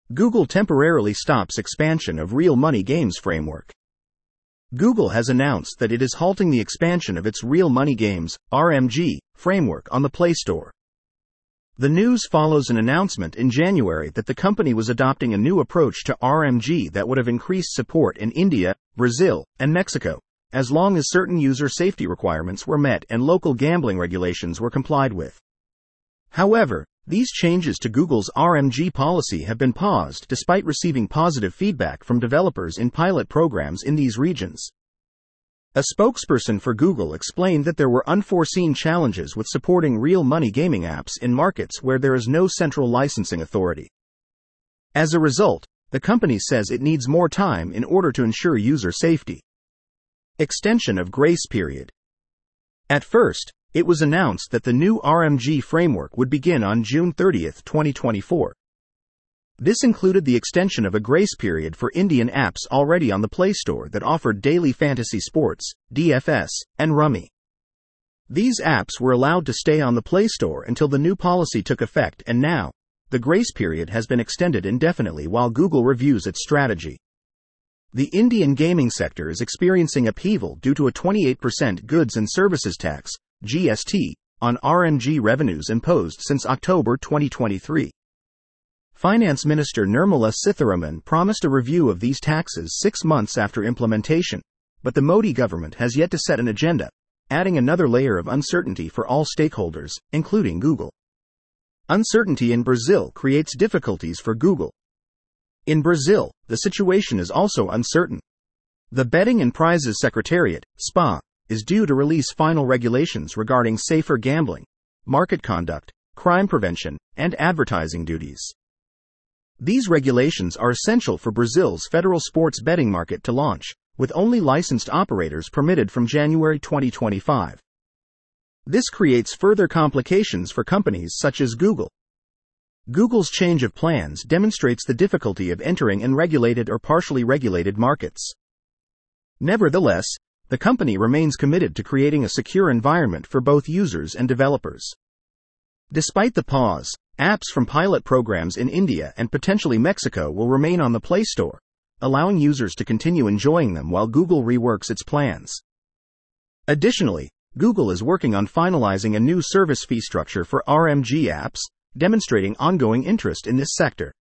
Google temporarily stops expansion of real money games framework. Google has announced that it is halting the expansion of its real money games, RMG, framework on the Play Store. The news follows an announcement in January that the company was adopting a new approach to RMG that would have increased support in India, Brazil, and Mexico, as long as certain user safety requirements were met and local gambling regulations were complied with. However, these changes to Google's RMG policy have been paused despite receiving positive feedback from developers in pilot programs in these regions. A spokesperson for Google explained that there were unforeseen challenges with supporting real money gaming apps in markets where there is no central licensing authority. As a result, the company says it needs more time in order to ensure user safety. Extension of grace period. At first, it was announced that the new RMG framework would begin on June 30, 2024. This included the extension of a grace period for Indian apps already on the Play Store that offered daily fantasy sports, DFS, and Rummy. These apps were allowed to stay on the Play Store until the new policy took effect, and now, the grace period has been extended indefinitely while Google reviews its strategy. The Indian gaming sector is experiencing upheaval due to a 28% goods and services tax, GST, on RMG revenues imposed since October 2023. Finance Minister Nirmala Sitharaman promised a review of these taxes 6 months after implementation, but the Modi government has yet to set an agenda, adding another layer of uncertainty for all stakeholders, including Google. Uncertainty in Brazil creates difficulties for Google. In Brazil, the situation is also uncertain. The Betting and Prizes Secretariat, SPA, is due to release final regulations regarding safer gambling, market conduct, crime prevention, and advertising duties. These regulations are essential for Brazil's federal sports betting market to launch, with only licensed operators permitted from January 2025. This creates further complications for companies such as Google. Google's change of plans demonstrates the difficulty of entering unregulated or partially regulated markets. Nevertheless, the company remains committed to creating a secure environment for both users and developers. Despite the pause, apps from pilot programs in India and potentially Mexico will remain on the Play Store, allowing users to continue enjoying them while Google reworks its plans. Additionally, Google is working on finalizing a new service fee structure for RMG apps, demonstrating ongoing interest in this sector.